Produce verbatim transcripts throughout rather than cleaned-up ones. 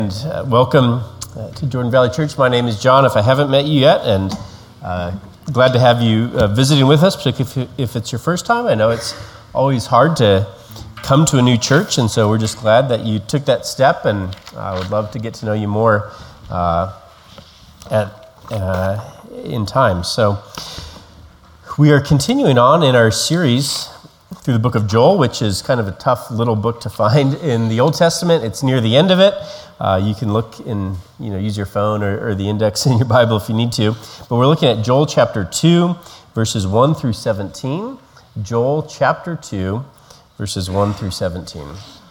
And uh, welcome uh, to Jordan Valley Church. My name is John, if I haven't met you yet, and uh, glad to have you uh, visiting with us, particularly if, if it's your first time. I know it's always hard to come to a new church, and so we're just glad that you took that step, and I would love to get to know you more uh, at uh, in time. So we are continuing on in our series through the book of Joel, which is kind of a tough little book to find in the Old Testament. It's near the end of it. Uh, you can look in, you know, use your phone or, or the index in your Bible if you need to. But we're looking at Joel chapter two, verses one through seventeen. Joel chapter two, verses one through seventeen.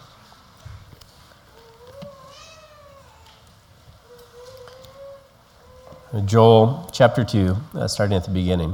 Joel chapter two, uh, starting at the beginning.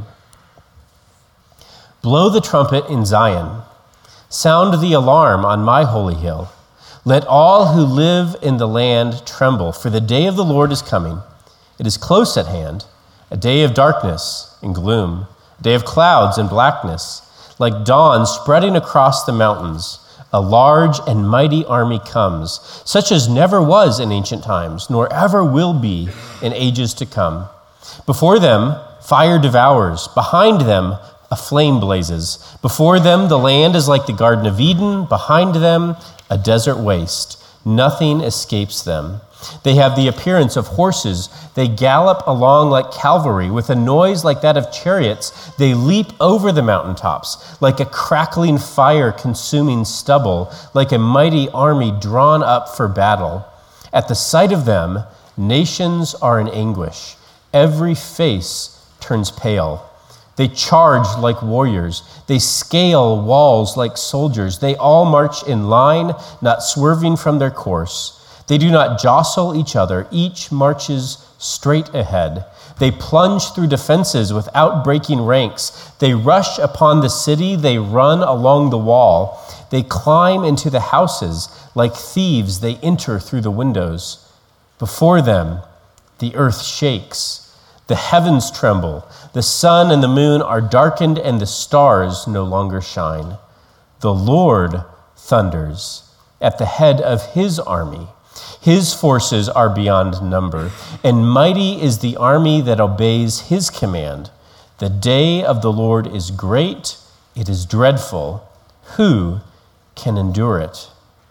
Blow the trumpet in Zion. Sound the alarm on my holy hill. Let all who live in the land tremble, for the day of the Lord is coming. It is close at hand, a day of darkness and gloom, a day of clouds and blackness, like dawn spreading across the mountains. A large and mighty army comes, such as never was in ancient times, nor ever will be in ages to come. Before them, fire devours. Behind them, a flame blazes. Before them, the land is like the Garden of Eden. Behind them, a desert waste. Nothing escapes them. They have the appearance of horses. They gallop along like cavalry. With a noise like that of chariots, they leap over the mountaintops, like a crackling fire consuming stubble, like a mighty army drawn up for battle. At the sight of them, nations are in anguish. Every face turns pale. They charge like warriors. They scale walls like soldiers. They all march in line, not swerving from their course. They do not jostle each other. Each marches straight ahead. They plunge through defenses without breaking ranks. They rush upon the city. They run along the wall. They climb into the houses. Like thieves, they enter through the windows. Before them, the earth shakes. The heavens tremble. The sun and the moon are darkened, and the stars no longer shine. The Lord thunders at the head of his army. His forces are beyond number, and mighty is the army that obeys his command. The day of the Lord is great. It is dreadful. Who can endure it?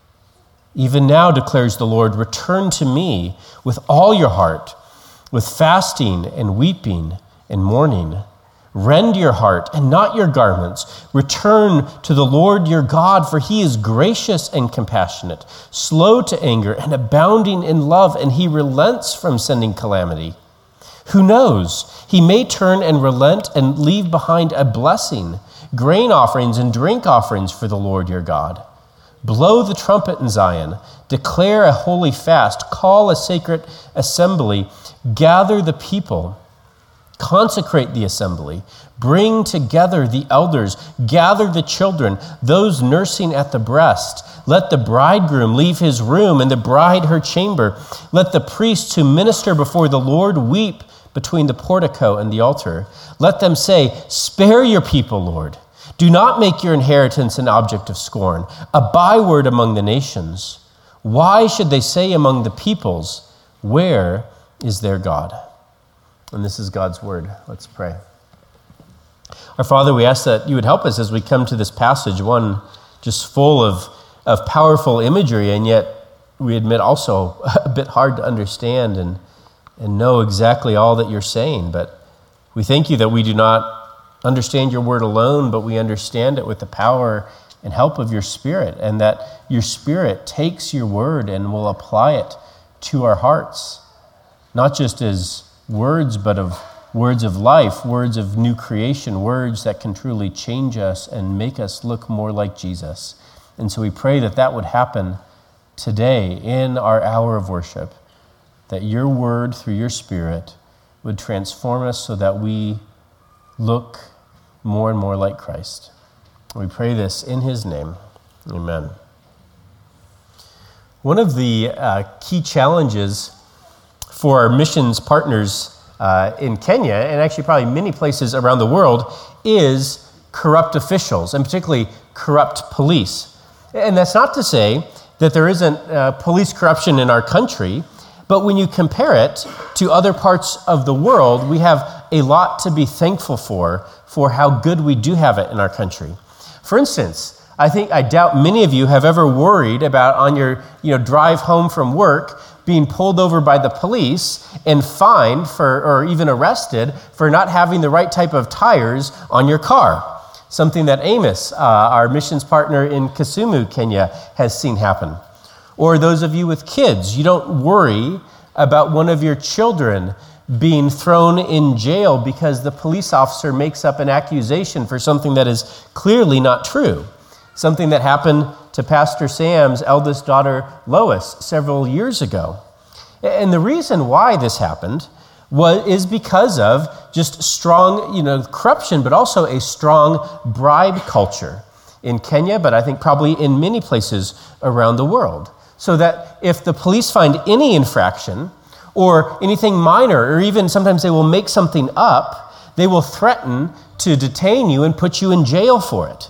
Even now, declares the Lord, return to me with all your heart, with fasting and weeping and mourning. Rend your heart and not your garments. Return to the Lord your God, for he is gracious and compassionate, slow to anger and abounding in love, and he relents from sending calamity. Who knows? He may turn and relent and leave behind a blessing, grain offerings and drink offerings for the Lord your God. Blow the trumpet in Zion. Declare a holy fast. Call a sacred assembly. Gather the people. Consecrate the assembly. Bring together the elders. Gather the children, those nursing at the breast. Let the bridegroom leave his room and the bride her chamber. Let the priests who minister before the Lord weep between the portico and the altar. Let them say, spare your people, Lord. Do not make your inheritance an object of scorn, a byword among the nations. Why should they say among the peoples, where is their God? And this is God's word. Let's pray. Our Father, we ask that you would help us as we come to this passage, one just full of, of powerful imagery, and yet we admit also a bit hard to understand and, and know exactly all that you're saying. But we thank you that we do not understand your word alone, but we understand it with the power and help of your Spirit, and that your Spirit takes your word and will apply it to our hearts, not just as words, but of words of life, words of new creation, words that can truly change us and make us look more like Jesus. And so we pray that that would happen today in our hour of worship, that your word through your Spirit would transform us so that we look more and more like Christ. We pray this in his name. Amen. One of the uh, key challenges for our missions partners uh, in Kenya, and actually probably many places around the world, is corrupt officials, and particularly corrupt police. And that's not to say that there isn't uh, police corruption in our country, but when you compare it to other parts of the world, we have a lot to be thankful for, for how good we do have it in our country. For instance, I think, I doubt many of you have ever worried about on your you know, drive home from work being pulled over by the police and fined for, or even arrested for not having the right type of tires on your car. Something that Amos, uh, our missions partner in Kisumu, Kenya, has seen happen. Or those of you with kids, you don't worry about one of your children being thrown in jail because the police officer makes up an accusation for something that is clearly not true. Something that happened to Pastor Sam's eldest daughter, Lois, several years ago. And the reason why this happened was, is because of just strong, you know, corruption, but also a strong bribe culture in Kenya, but I think probably in many places around the world. So that if the police find any infraction or anything minor, or even sometimes they will make something up, they will threaten to detain you and put you in jail for it.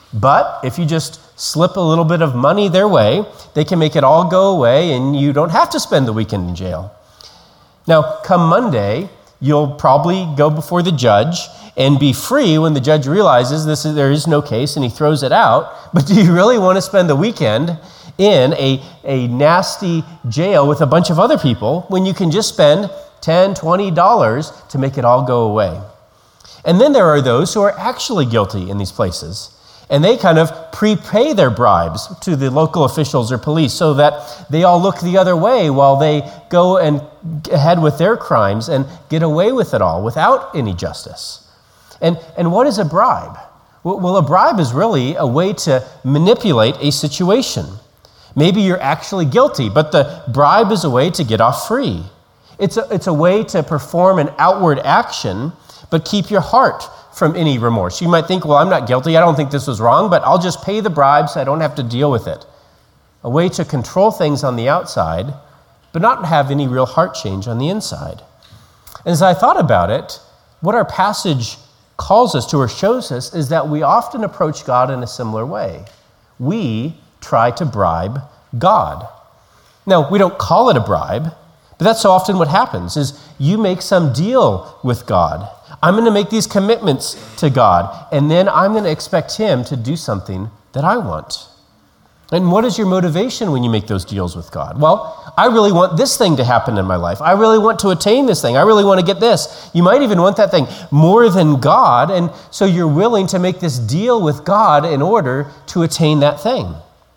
But if you just slip a little bit of money their way, they can make it all go away and you don't have to spend the weekend in jail. Now, come Monday, you'll probably go before the judge and be free when the judge realizes this is, there is no case and he throws it out. But do you really want to spend the weekend in a, a nasty jail with a bunch of other people when you can just spend ten dollars, twenty dollars to make it all go away? And then there are those who are actually guilty in these places. And they kind of prepay their bribes to the local officials or police so that they all look the other way while they go and ahead with their crimes and get away with it all without any justice. And, and what is a bribe? Well, a bribe is really a way to manipulate a situation. Maybe you're actually guilty, but the bribe is a way to get off free. It's a, it's a way to perform an outward action, but keep your heart from any remorse. You might think, well, I'm not guilty. I don't think this was wrong, but I'll just pay the bribe so I don't have to deal with it. A way to control things on the outside, but not have any real heart change on the inside. And as I thought about it, what our passage calls us to or shows us is that we often approach God in a similar way. We try to bribe God. Now, we don't call it a bribe, but that's so often what happens is you make some deal with God. I'm going to make these commitments to God, and then I'm going to expect him to do something that I want. And what is your motivation when you make those deals with God? Well, I really want this thing to happen in my life. I really want to attain this thing. I really want to get this. You might even want that thing more than God, and so you're willing to make this deal with God in order to attain that thing.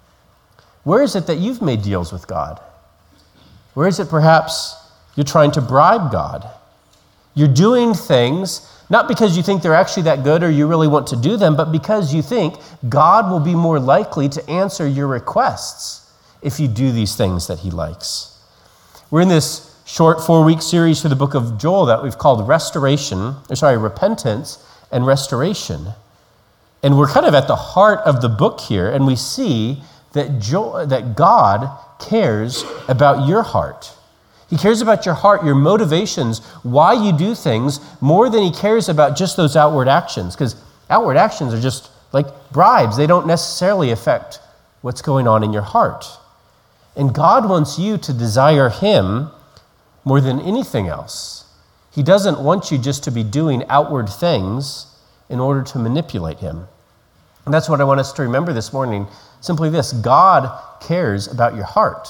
Where is it that you've made deals with God? Where is it perhaps you're trying to bribe God? You're doing things not because you think they're actually that good or you really want to do them, but because you think God will be more likely to answer your requests if you do these things that he likes. We're in this short four-week series through the book of Joel that we've called Restoration, or sorry, Repentance and Restoration. And we're kind of at the heart of the book here, and we see that Jo- that God cares about your heart. He cares about your heart, your motivations, why you do things, more than he cares about just those outward actions. Because outward actions are just like bribes. They don't necessarily affect what's going on in your heart. And God wants you to desire him more than anything else. He doesn't want you just to be doing outward things in order to manipulate him. And that's what I want us to remember this morning. Simply this: God cares about your heart.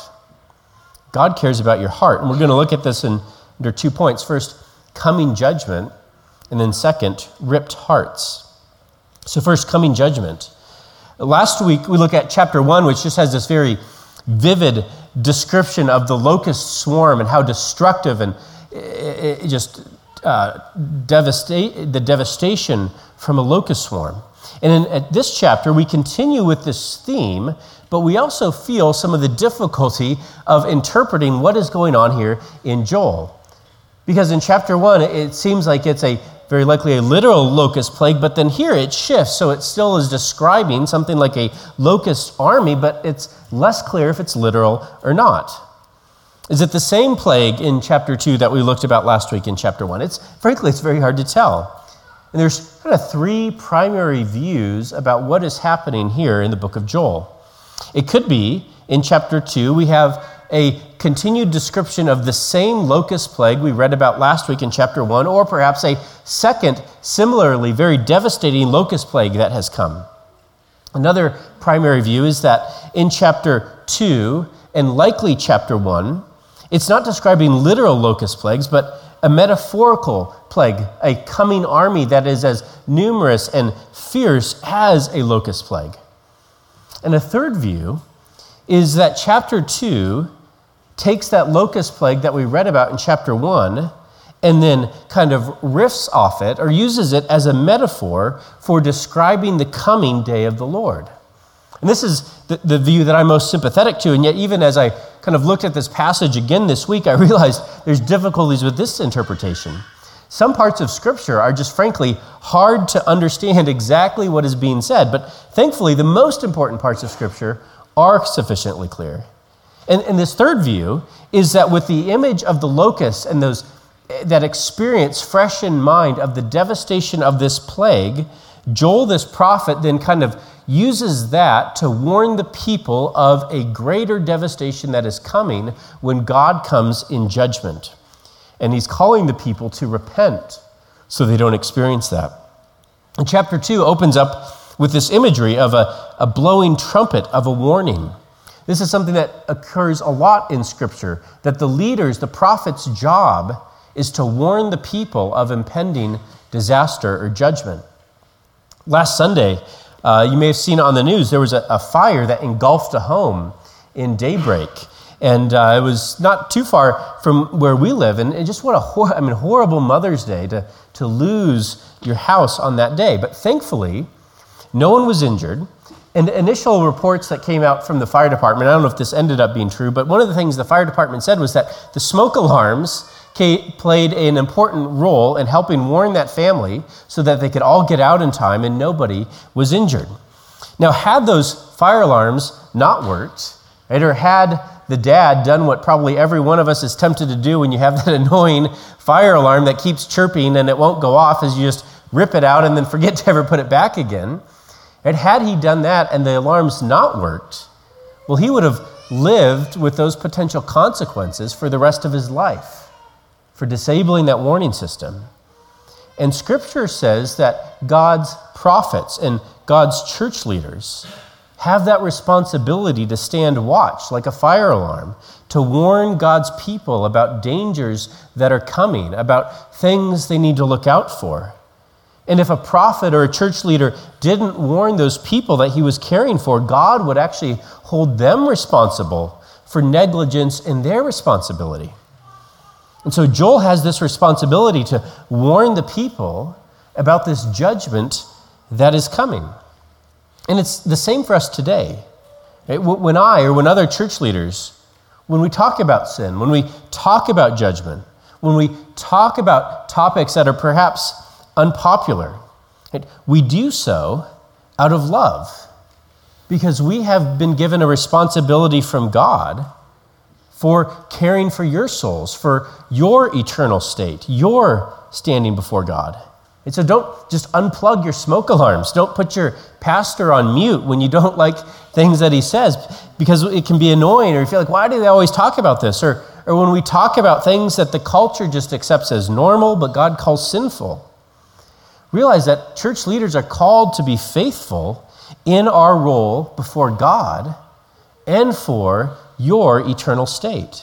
God cares about your heart. And we're going to look at this in under two points. First, coming judgment, and then second, ripped hearts. So first, coming judgment. Last week, we looked at chapter one, which just has this very vivid description of the locust swarm and how destructive and it, it just uh, devastate the devastation from a locust swarm. And in at this chapter, we continue with this theme, but we also feel some of the difficulty of interpreting what is going on here in Joel. Because in chapter one, it seems like it's a very likely a literal locust plague, but then here it shifts, so it still is describing something like a locust army, but it's less clear if it's literal or not. Is it the same plague in chapter two that we looked about last week in chapter one? It's frankly, it's very hard to tell. And there's kind of three primary views about what is happening here in the book of Joel. It could be in chapter two, we have a continued description of the same locust plague we read about last week in chapter one, or perhaps a second, similarly very devastating locust plague that has come. Another primary view is that in chapter two, and likely chapter one, it's not describing literal locust plagues, but a metaphorical plague, a coming army that is as numerous and fierce as a locust plague. And a third view is that chapter two takes that locust plague that we read about in chapter one and then kind of riffs off it or uses it as a metaphor for describing the coming day of the Lord. And this is the, the view that I'm most sympathetic to, and yet even as I kind of looked at this passage again this week, I realized there's difficulties with this interpretation. Some parts of Scripture are just frankly hard to understand exactly what is being said, but thankfully the most important parts of Scripture are sufficiently clear. And, and this third view is that with the image of the locusts and those that experience fresh in mind of the devastation of this plague, Joel, this prophet, then kind of uses that to warn the people of a greater devastation that is coming when God comes in judgment. And he's calling the people to repent so they don't experience that. And chapter two opens up with this imagery of a, a blowing trumpet of a warning. This is something that occurs a lot in Scripture, that the leaders, the prophet's job is to warn the people of impending disaster or judgment. Last Sunday, uh, you may have seen it on the news, there was a, a fire that engulfed a home in daybreak. And uh, it was not too far from where we live. And, and just what a hor- I mean, horrible Mother's Day to, to lose your house on that day. But thankfully, no one was injured. And the initial reports that came out from the fire department, I don't know if this ended up being true, but one of the things the fire department said was that the smoke alarms played an important role in helping warn that family so that they could all get out in time and nobody was injured. Now, had those fire alarms not worked, right, or had the dad done what probably every one of us is tempted to do when you have that annoying fire alarm that keeps chirping and it won't go off, as you just rip it out and then forget to ever put it back again, and had he done that and the alarms not worked, well, he would have lived with those potential consequences for the rest of his life, for disabling that warning system. And Scripture says that God's prophets and God's church leaders have that responsibility to stand watch like a fire alarm, to warn God's people about dangers that are coming, about things they need to look out for. And if a prophet or a church leader didn't warn those people that he was caring for, God would actually hold them responsible for negligence in their responsibility. And so Joel has this responsibility to warn the people about this judgment that is coming. And it's the same for us today. Right? When I or when other church leaders, when we talk about sin, when we talk about judgment, when we talk about topics that are perhaps unpopular, right, we do so out of love because we have been given a responsibility from God for caring for your souls, for your eternal state, your standing before God. And so don't just unplug your smoke alarms. Don't put your pastor on mute when you don't like things that he says, because it can be annoying, or you feel like, why do they always talk about this? Or, or when we talk about things that the culture just accepts as normal, but God calls sinful. Realize that church leaders are called to be faithful in our role before God and for your eternal state.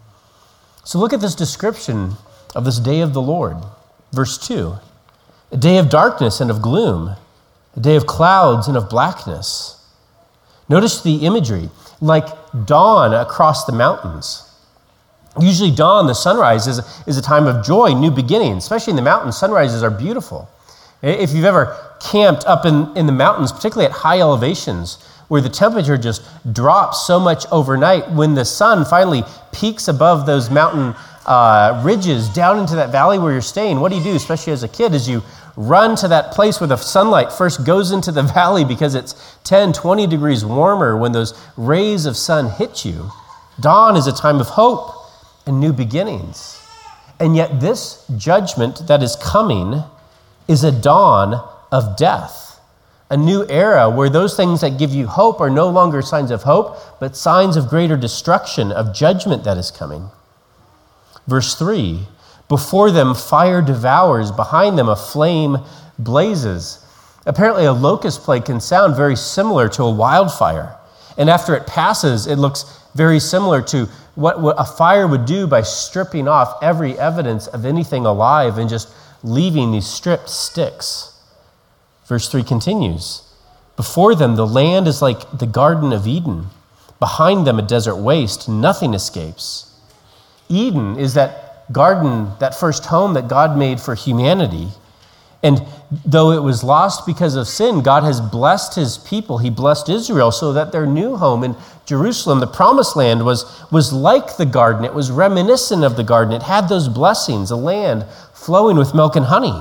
So look at this description of this day of the Lord. Verse two, a day of darkness and of gloom, a day of clouds and of blackness. Notice the imagery, like dawn across the mountains. Usually dawn, the sunrise, is, is a time of joy, new beginnings, especially in the mountains. Sunrises are beautiful. If you've ever camped up in, in the mountains, particularly at high elevations, where the temperature just drops so much overnight, when the sun finally peaks above those mountain uh, ridges down into that valley where you're staying, what do you do, especially as a kid, is you run to that place where the sunlight first goes into the valley because it's ten, twenty degrees warmer when those rays of sun hit you. Dawn is a time of hope and new beginnings. And yet this judgment that is coming is a dawn of death, a new era where those things that give you hope are no longer signs of hope, but signs of greater destruction, of judgment that is coming. Verse three, before them fire devours, behind them a flame blazes. Apparently a locust plague can sound very similar to a wildfire. And after it passes, it looks very similar to what, what a fire would do by stripping off every evidence of anything alive and just leaving these stripped sticks. Verse three continues, before them the land is like the Garden of Eden. Behind them a desert waste, nothing escapes. Eden is that garden, that first home that God made for humanity. And though it was lost because of sin, God has blessed his people. He blessed Israel so that their new home in Jerusalem, the promised land, was, was like the garden. It was reminiscent of the garden. It had those blessings, a land flowing with milk and honey.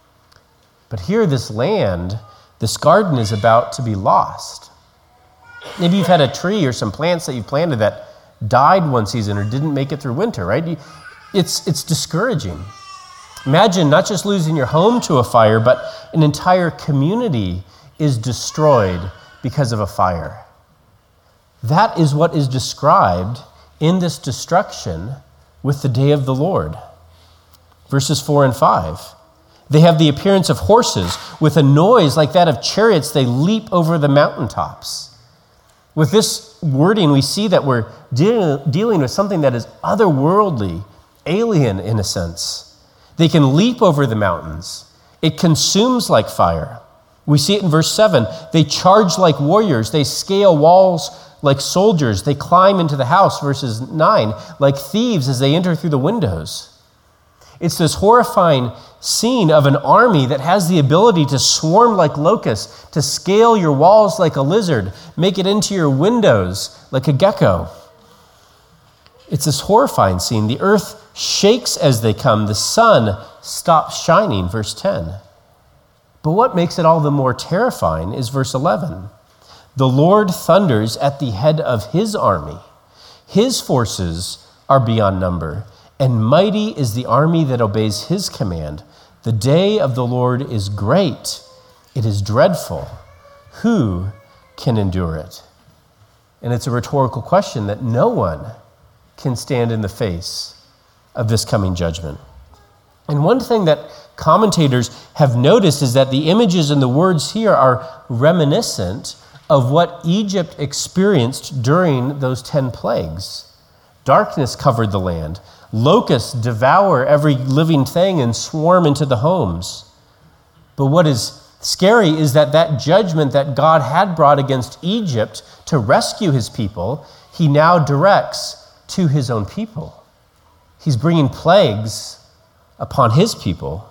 But here, this land, this garden is about to be lost. Maybe you've had a tree or some plants that you planted that died one season or didn't make it through winter, right? It's, it's discouraging. Imagine not just losing your home to a fire, but an entire community is destroyed because of a fire. That is what is described in this destruction with the day of the Lord. Verses four and five. They have the appearance of horses. With a noise like that of chariots, they leap over the mountaintops. With this wording, we see that we're de- dealing with something that is otherworldly, alien in a sense. They can leap over the mountains. It consumes like fire. We see it in verse seven. They charge like warriors. They scale walls like soldiers. They climb into the house, verses nine, like thieves as they enter through the windows. It's this horrifying scene of an army that has the ability to swarm like locusts, to scale your walls like a lizard, make it into your windows like a gecko. It's this horrifying scene. The earth shakes as they come. The sun stops shining, verse ten. But what makes it all the more terrifying is verse eleven. The Lord thunders at the head of his army. His forces are beyond number, and mighty is the army that obeys his command. The day of the Lord is great. It is dreadful. Who can endure it? And it's a rhetorical question that no one can stand in the face of this coming judgment. And one thing that commentators have noticed is that the images and the words here are reminiscent of what Egypt experienced during those ten plagues. Darkness covered the land. Locusts devour every living thing and swarm into the homes. But what is scary is that that judgment that God had brought against Egypt to rescue his people, he now directs to his own people. He's bringing plagues upon his people.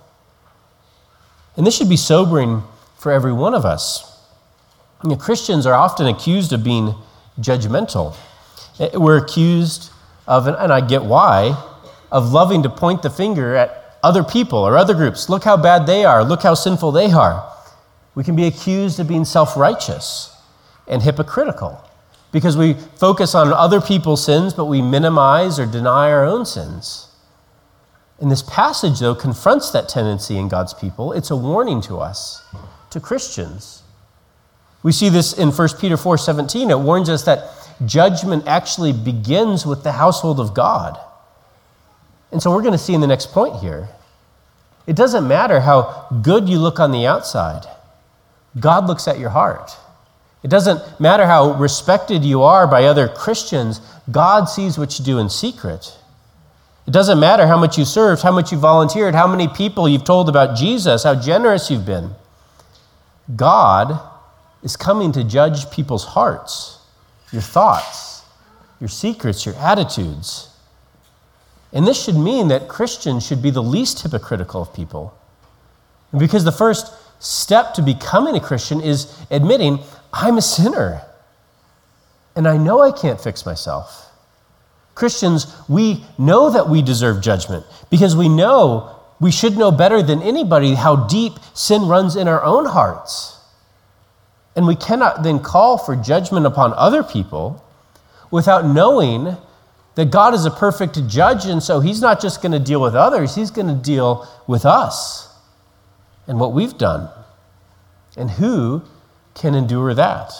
And this should be sobering for every one of us. You know, Christians are often accused of being judgmental. We're accused of, and I get why, of loving to point the finger at other people or other groups. Look how bad they are. Look how sinful they are. We can be accused of being self-righteous and hypocritical because we focus on other people's sins, but we minimize or deny our own sins. And this passage, though, confronts that tendency in God's people. It's a warning to us, to Christians. We see this in First Peter four seventeen. It warns us that judgment actually begins with the household of God. And so we're going to see in the next point here, it doesn't matter how good you look on the outside. God looks at your heart. It doesn't matter how respected you are by other Christians. God sees what you do in secret. It doesn't matter how much you served, how much you volunteered, how many people you've told about Jesus, how generous you've been. God is coming to judge people's hearts, your thoughts, your secrets, your attitudes. And this should mean that Christians should be the least hypocritical of people. And because the first step to becoming a Christian is admitting, I'm a sinner. And I know I can't fix myself. Christians, we know that we deserve judgment because we know, we should know better than anybody how deep sin runs in our own hearts. And we cannot then call for judgment upon other people without knowing that God is a perfect judge, and so he's not just going to deal with others, he's going to deal with us and what we've done. And who can endure that.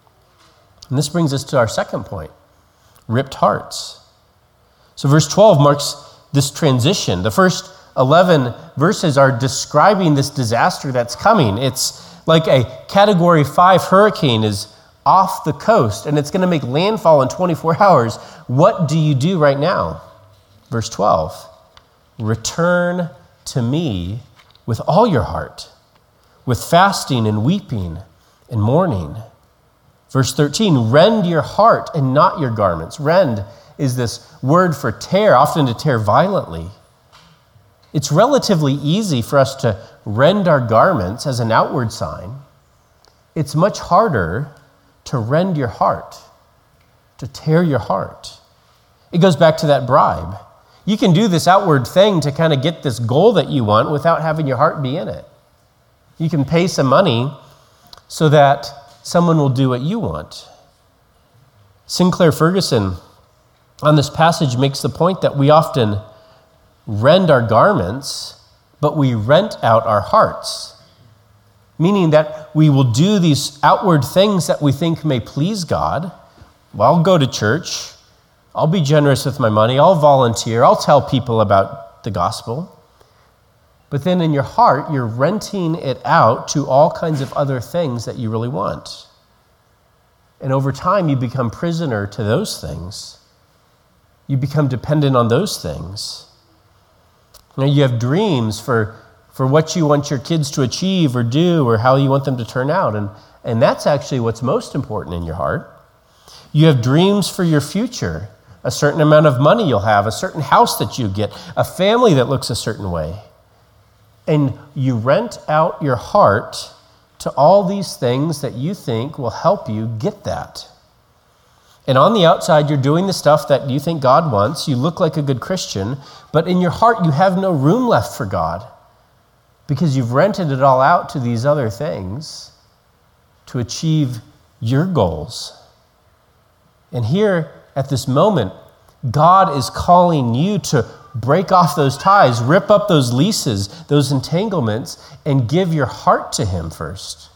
And this brings us to our second point, ripped hearts. So verse twelve marks this transition. The first eleven verses are describing this disaster that's coming. It's like a category five hurricane is off the coast and it's going to make landfall in twenty-four hours. What do you do right now? Verse twelve, return to me with all your heart, with fasting and weeping and mourning. Verse thirteen, rend your heart and not your garments. Rend is this word for tear, often to tear violently. It's relatively easy for us to rend our garments as an outward sign. It's much harder to rend your heart, to tear your heart. It goes back to that bribe. You can do this outward thing to kind of get this goal that you want without having your heart be in it. You can pay some money so that someone will do what you want. Sinclair Ferguson on this passage makes the point that we often rend our garments, but we rent out our hearts, meaning that we will do these outward things that we think may please God. Well, I'll go to church, I'll be generous with my money, I'll volunteer, I'll tell people about the gospel. But then in your heart, you're renting it out to all kinds of other things that you really want. And over time, you become prisoner to those things. You become dependent on those things. Now, you have dreams for, for what you want your kids to achieve or do or how you want them to turn out. And, and that's actually what's most important in your heart. You have dreams for your future, a certain amount of money you'll have, a certain house that you get, a family that looks a certain way. And you rent out your heart to all these things that you think will help you get that. And on the outside, you're doing the stuff that you think God wants. You look like a good Christian, but in your heart, you have no room left for God because you've rented it all out to these other things to achieve your goals. And here at this moment, God is calling you to break off those ties, rip up those leases, those entanglements, and give your heart to Him first.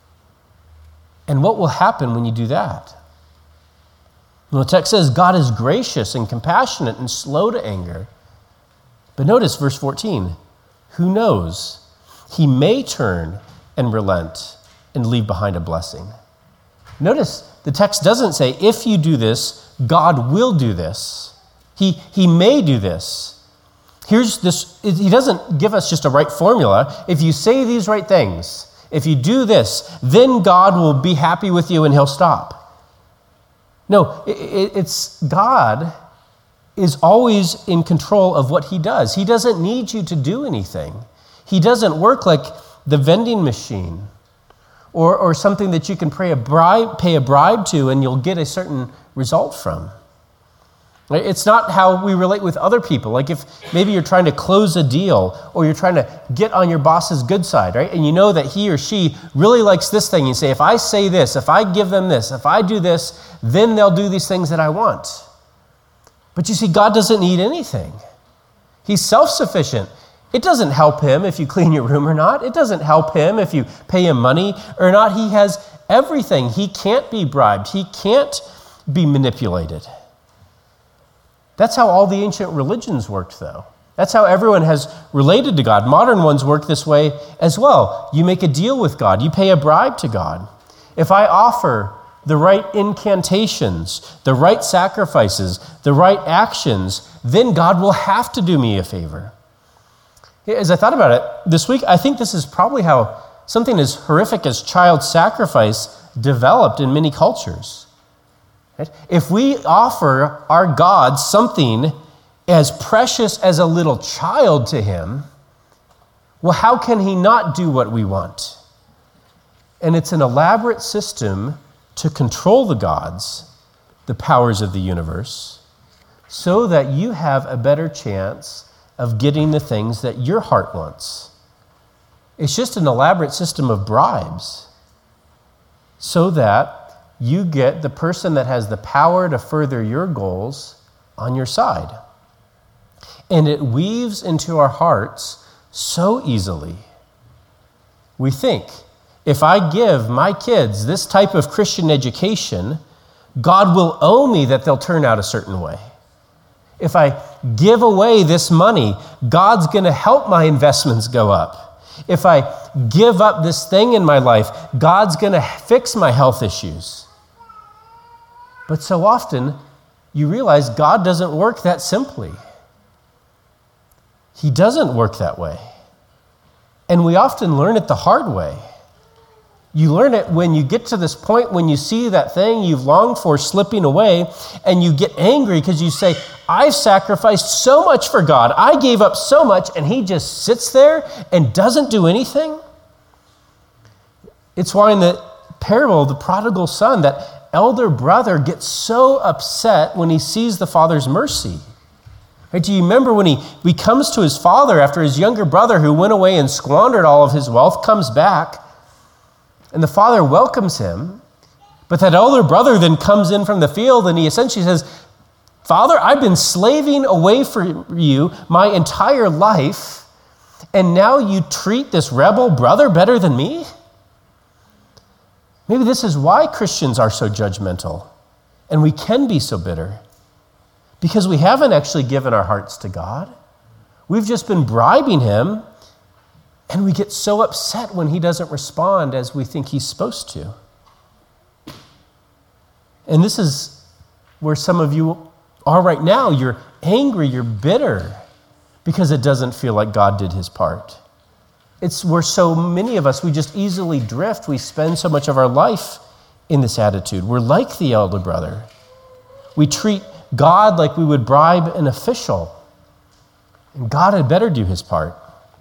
And what will happen when you do that? Well, the text says God is gracious and compassionate and slow to anger. But notice verse fourteen, who knows? He may turn and relent and leave behind a blessing. Notice the text doesn't say, if you do this, God will do this. He, he may do this. Here's this, he doesn't give us just a right formula. If you say these right things, if you do this, then God will be happy with you and He'll stop. No, it, it's God is always in control of what He does. He doesn't need you to do anything. He doesn't work like the vending machine or, or something that you can pay a bribe, pay a bribe to and you'll get a certain result from. It's not how we relate with other people. Like if maybe you're trying to close a deal or you're trying to get on your boss's good side, right? And you know that he or she really likes this thing. You say, if I say this, if I give them this, if I do this, then they'll do these things that I want. But you see, God doesn't need anything. He's self-sufficient. It doesn't help Him if you clean your room or not. It doesn't help Him if you pay Him money or not. He has everything. He can't be bribed. He can't be manipulated. That's how all the ancient religions worked, though. That's how everyone has related to God. Modern ones work this way as well. You make a deal with God. You pay a bribe to God. If I offer the right incantations, the right sacrifices, the right actions, then God will have to do me a favor. As I thought about it this week, I think this is probably how something as horrific as child sacrifice developed in many cultures. If we offer our God something as precious as a little child to Him, well, how can He not do what we want? And it's an elaborate system to control the gods, the powers of the universe, so that you have a better chance of getting the things that your heart wants. It's just an elaborate system of bribes so that you get the person that has the power to further your goals on your side. And it weaves into our hearts so easily. We think, if I give my kids this type of Christian education, God will owe me that they'll turn out a certain way. If I give away this money, God's going to help my investments go up. If I give up this thing in my life, God's going to fix my health issues. But so often, you realize God doesn't work that simply. He doesn't work that way. And we often learn it the hard way. You learn it when you get to this point when you see that thing you've longed for slipping away, and you get angry because you say, I've sacrificed so much for God. I gave up so much, and he just sits there and doesn't do anything. It's why in the parable of the prodigal son, that elder brother gets so upset when he sees the father's mercy. Right? Do you remember when he, he comes to his father after his younger brother who went away and squandered all of his wealth comes back, and the father welcomes him, but that elder brother then comes in from the field and he essentially says, Father, I've been slaving away for you my entire life, and now you treat this rebel brother better than me? Maybe this is why Christians are so judgmental and we can be so bitter, because we haven't actually given our hearts to God. We've just been bribing him, and we get so upset when he doesn't respond as we think he's supposed to. And this is where some of you are right now. You're angry, you're bitter, because it doesn't feel like God did his part. It's where so many of us, we just easily drift. We spend so much of our life in this attitude. We're like the elder brother. We treat God like we would bribe an official, and God had better do his part.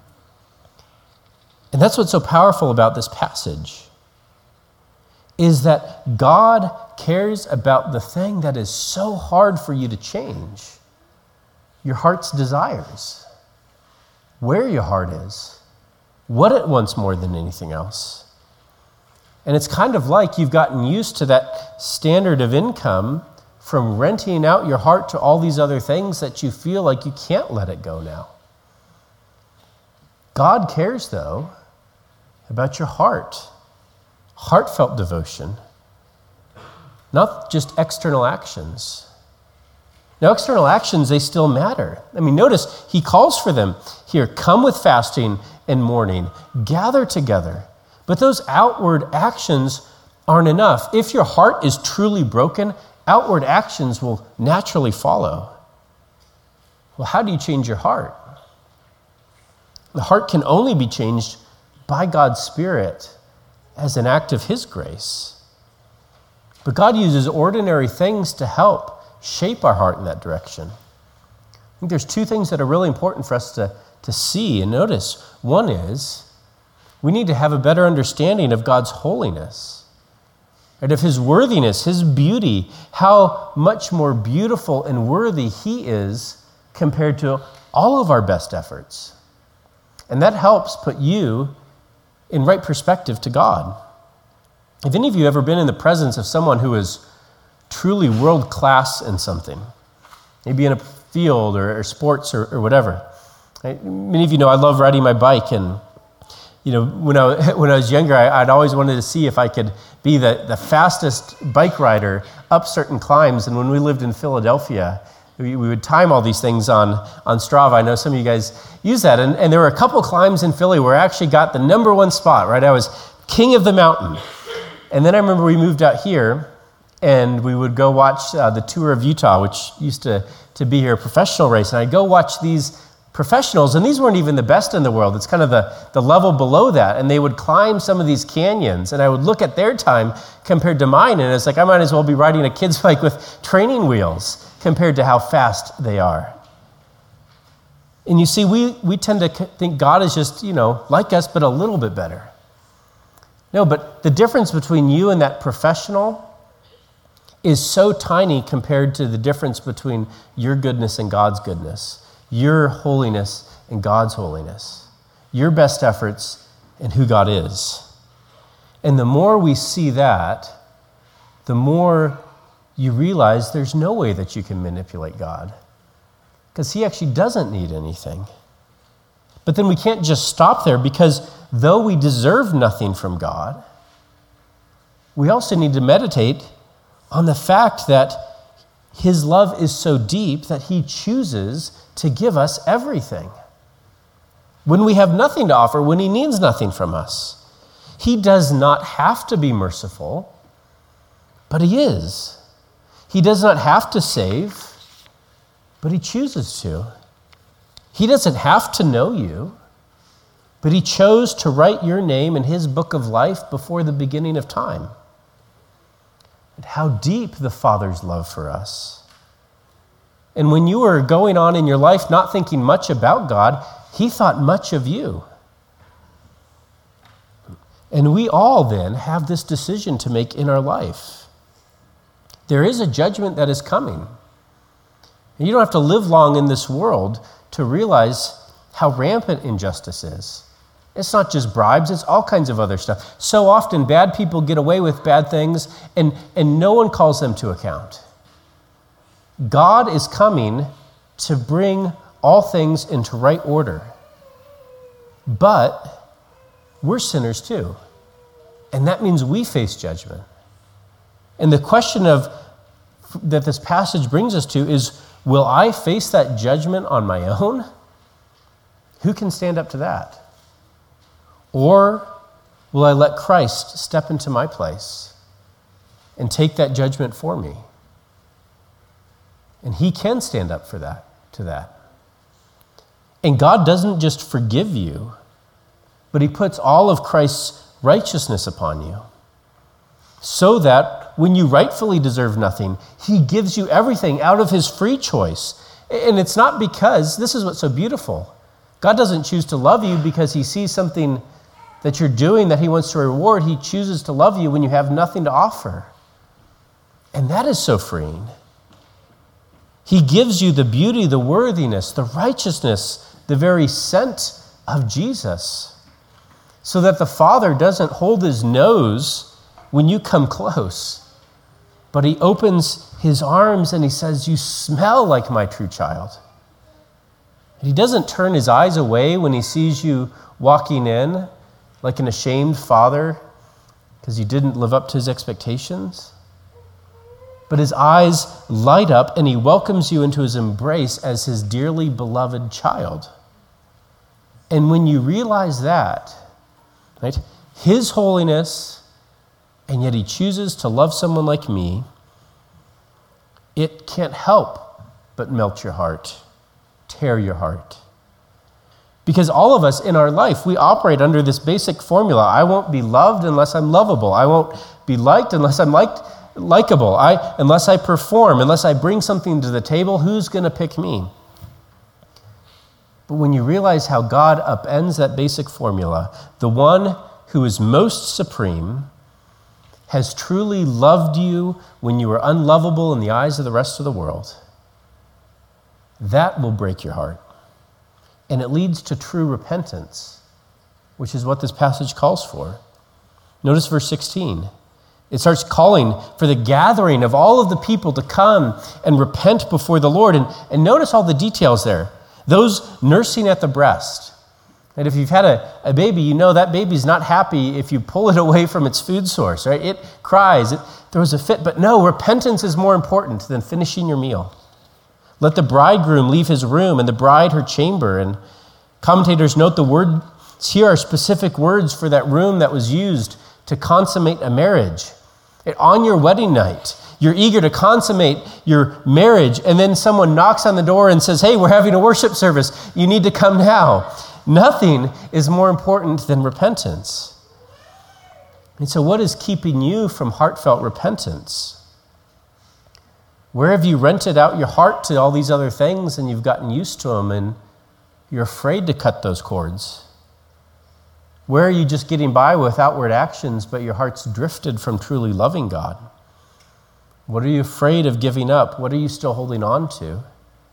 And that's what's so powerful about this passage, is that God cares about the thing that is so hard for you to change, your heart's desires, where your heart is, what it wants more than anything else. And it's kind of like you've gotten used to that standard of income from renting out your heart to all these other things that you feel like you can't let it go now. God cares, though, about your heart, heartfelt devotion, not just external actions. Now, external actions, they still matter. I mean, notice he calls for them here, come with fasting and mourning, gather together. But those outward actions aren't enough. If your heart is truly broken, outward actions will naturally follow. Well, how do you change your heart? The heart can only be changed by God's Spirit as an act of his grace. But God uses ordinary things to help shape our heart in that direction. I think there's two things that are really important for us to, to see and notice. One is we need to have a better understanding of God's holiness, and of his worthiness, his beauty, how much more beautiful and worthy he is compared to all of our best efforts. And that helps put you in right perspective to God. Have any of you ever been in the presence of someone who is truly world-class in something? Maybe in a field or, or sports or, or whatever. Right? Many of you know I love riding my bike, and you know when I when I was younger, I, I'd always wanted to see if I could be the, the fastest bike rider up certain climbs. And when we lived in Philadelphia, we, we would time all these things on, on Strava. I know some of you guys use that. And, and there were a couple climbs in Philly where I actually got the number one spot, right? I was king of the mountain. And then I remember we moved out here, and we would go watch uh, the Tour of Utah, which used to, to be here, a professional race. And I'd go watch these professionals, and these weren't even the best in the world. It's kind of the, the level below that. And they would climb some of these canyons, and I would look at their time compared to mine, and it's like I might as well be riding a kid's bike with training wheels compared to how fast they are. And you see, we, we tend to think God is just, you know, like us, but a little bit better. No, but the difference between you and that professional is so tiny compared to the difference between your goodness and God's goodness, your holiness and God's holiness, your best efforts and who God is. And the more we see that, the more you realize there's no way that you can manipulate God, because he actually doesn't need anything. But then we can't just stop there, because though we deserve nothing from God, we also need to meditate on the fact that his love is so deep that he chooses to give us everything. When we have nothing to offer, when he needs nothing from us, he does not have to be merciful, but he is. He does not have to save, but he chooses to. He doesn't have to know you, but he chose to write your name in his book of life before the beginning of time. And how deep the Father's love for us. And when you were going on in your life not thinking much about God, he thought much of you. And we all then have this decision to make in our life. There is a judgment that is coming. And you don't have to live long in this world to realize how rampant injustice is. It's not just bribes, it's all kinds of other stuff. So often bad people get away with bad things and, and no one calls them to account. God is coming to bring all things into right order. But we're sinners too. And that means we face judgment. And the question of that this passage brings us to is, will I face that judgment on my own? Who can stand up to that? Or will I let Christ step into my place and take that judgment for me? And he can stand up for that, to that. And God doesn't just forgive you, but he puts all of Christ's righteousness upon you, so that when you rightfully deserve nothing, he gives you everything out of his free choice. And it's not because, this is what's so beautiful, God doesn't choose to love you because he sees something that you're doing that he wants to reward. He chooses to love you when you have nothing to offer. And that is so freeing. He gives you the beauty, the worthiness, the righteousness, the very scent of Jesus, so that the Father doesn't hold his nose when you come close, but he opens his arms and he says, you smell like my true child. And he doesn't turn his eyes away when he sees you walking in like an ashamed father because you didn't live up to his expectations. But his eyes light up and he welcomes you into his embrace as his dearly beloved child. And when you realize that, right, his holiness, and yet he chooses to love someone like me, it can't help but melt your heart, tear your heart. Because all of us in our life, we operate under this basic formula. I won't be loved unless I'm lovable. I won't be liked unless I'm liked, likable. I, unless I perform, unless I bring something to the table, who's going to pick me? But when you realize how God upends that basic formula, the one who is most supreme has truly loved you when you were unlovable in the eyes of the rest of the world, that will break your heart. And it leads to true repentance, which is what this passage calls for. Notice verse sixteen. It starts calling for the gathering of all of the people to come and repent before the Lord. And, and notice all the details there. Those nursing at the breast. And if you've had a, a baby, you know that baby's not happy if you pull it away from its food source, right? It cries, it throws a fit. But no, repentance is more important than finishing your meal. Let the bridegroom leave his room and the bride her chamber. And commentators note the words here are specific words for that room that was used to consummate a marriage. It, on your wedding night, you're eager to consummate your marriage, and then someone knocks on the door and says, hey, we're having a worship service. You need to come now. Nothing is more important than repentance. And so what is keeping you from heartfelt repentance? Where have you rented out your heart to all these other things and you've gotten used to them and you're afraid to cut those cords? Where are you just getting by with outward actions, but your heart's drifted from truly loving God? What are you afraid of giving up? What are you still holding on to?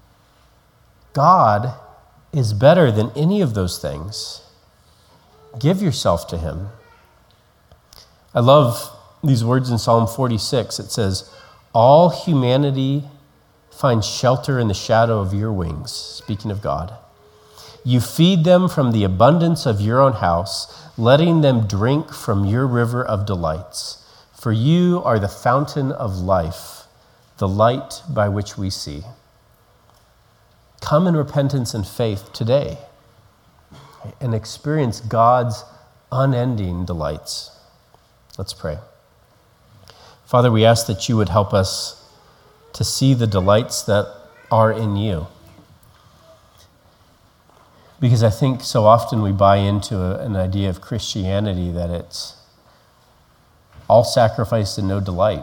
God is better than any of those things. Give yourself to him. I love these words in Psalm forty-six. It says, all humanity finds shelter in the shadow of your wings, speaking of God. You feed them from the abundance of your own house, letting them drink from your river of delights. For you are the fountain of life, the light by which we see. Come in repentance and faith today and experience God's unending delights. Let's pray. Father, we ask that you would help us to see the delights that are in you. Because I think so often we buy into a, an idea of Christianity that it's all sacrifice and no delight.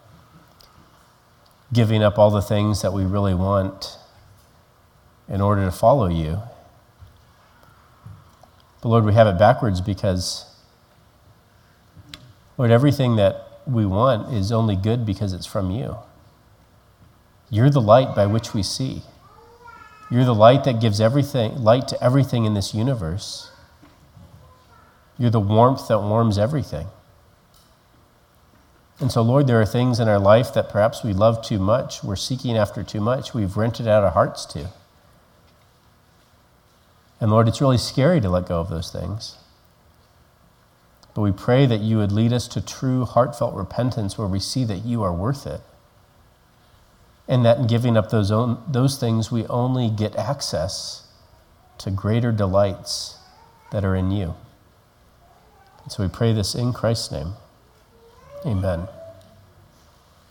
Giving up all the things that we really want in order to follow you. But Lord, we have it backwards because, Lord, everything that we want is only good because it's from you. You're the light by which we see. You're the light that gives everything, light to everything in this universe. You're the warmth that warms everything. And so, Lord, there are things in our life that perhaps we love too much, we're seeking after too much, we've rented out our hearts to. And Lord, it's really scary to let go of those things. But we pray that you would lead us to true heartfelt repentance where we see that you are worth it. And that in giving up those, own, those things, we only get access to greater delights that are in you. And so we pray this in Christ's name. Amen.